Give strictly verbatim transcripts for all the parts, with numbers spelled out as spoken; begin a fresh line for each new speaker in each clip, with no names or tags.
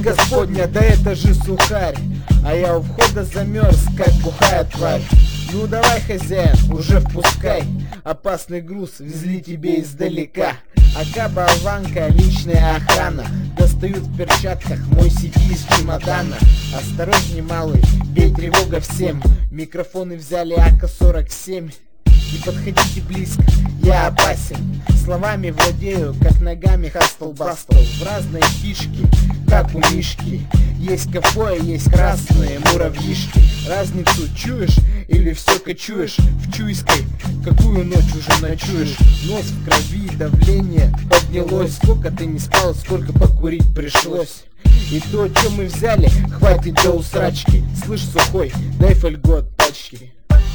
Господня, да это же сухарь, а я у входа замерз, как бухая тварь. Ну давай, хозяин, уже впускай, опасный груз везли тебе издалека. АК болванка, личная охрана, достают в перчатках мой си ди из чемодана. Осторожней, малый, бей тревога всем, микрофоны взяли а ка сорок семь. Не подходите близко, я опасен, словами владею, как ногами хастл-бастл. В разные фишки, как у Мишки, есть кафе, есть красные муравьишки. Разницу чуешь или все кочуешь в Чуйской? Какую ночь уже ночуешь? Нос в крови, давление поднялось. Сколько ты не спал, сколько покурить пришлось. И то, что мы взяли, хватит до усрачки. Слышь, сухой, дай фольгу от пачки.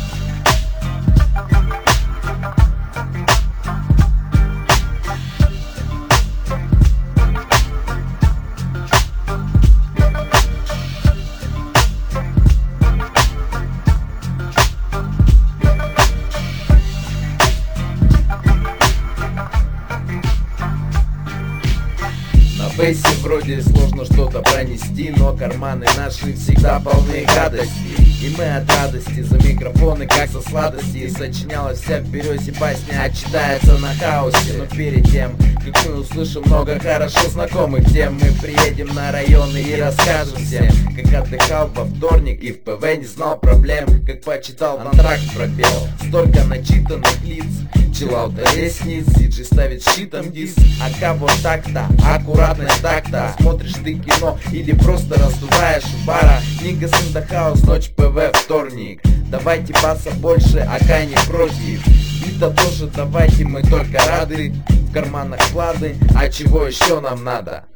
В бейсе вроде сложно что-то пронести, но карманы наши всегда полны гадости. И мы от радости за микрофоны, как за сладости. И сочинялась вся в березе басня, а читается на хаосе. Но перед тем, как мы услышим много хорошо знакомых тем, мы приедем на районы и расскажем всем, как отдыхал во вторник и в ПВ не знал проблем, как почитал антракт пропел. Столько начитанных лиц, чиллаута лестниц, Сиджи ставит щитом диск. АК вот так-то, аккуратность так-то. Смотришь ты кино или просто раздуваешь у бара. Нигас in the house, ночь ПВ, вторник. Давайте баса больше, АК не против. Бита тоже давайте, мы только рады. В карманах клады, а чего еще нам надо?